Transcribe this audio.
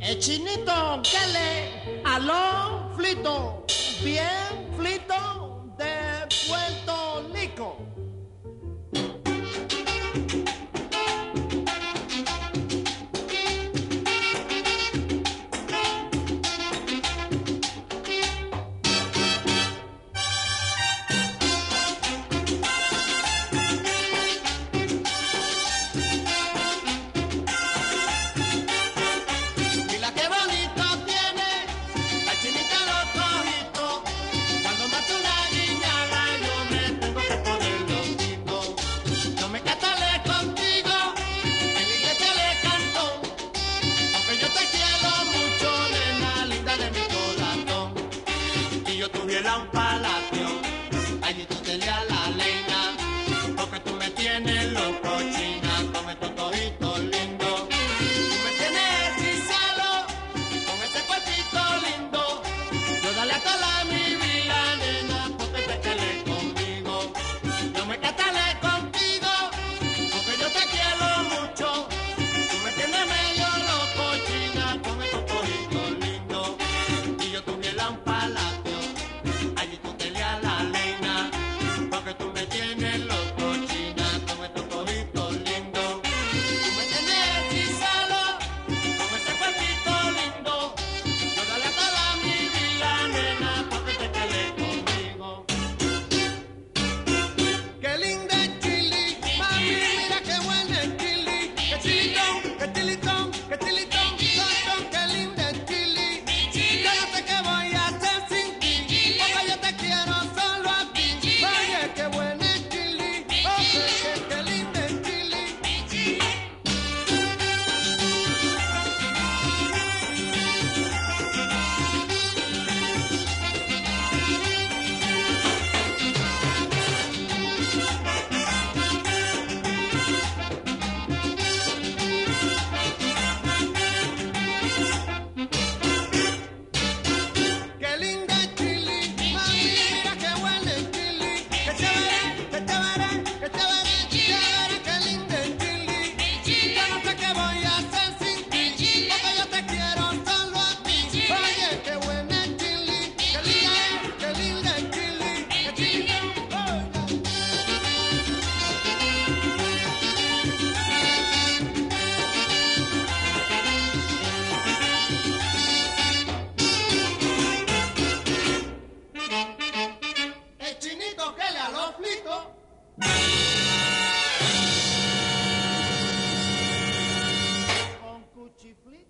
El chinito que le aló flito, bien flito de Puerto Rico. Un palacio, allí tú te leas la leña, porque tú me tienes loco, china, con estos tojitos lindos. Tú me tienes hechizado con ese cuerpito lindo. Yo dale a toda mi vida, nena, porque te quedé conmigo. Yo me casaré contigo, porque yo te quiero mucho. Tú me tienes medio loco, china, con estos tojitos lindos. Y yo tuviera un palacio. Allí tú te leas la leña, porque tú me tienes loco, china, con estos tojitos lindos. Tú me tienes hechizado con ese cuerpito lindo. Yo dale a toda mi vida, nena, porque te quedé conmigo. Qué linda es Chili, mami, mira qué buena es Chili. Que chilitón, que chilitón, que chilitón, son, qué linda es Chili. Yo no sé qué voy a hacer sin ti, porque yo te quiero solo a ti. Oye, qué buena es Chili, oye, qué linda es Chili. Qué linda es Chili, mami, mira qué buena es Chili. Que chévere, que chévere, que chévere, chévere, qué linda es Chili. Yo no sé qué voy a hacer sin ti, porque yo te quiero solo a ti. Oye, qué buena es Chili, qué linda es Chili, que chilitón, oye. El chinito que le aló flito. Con cuchiflito.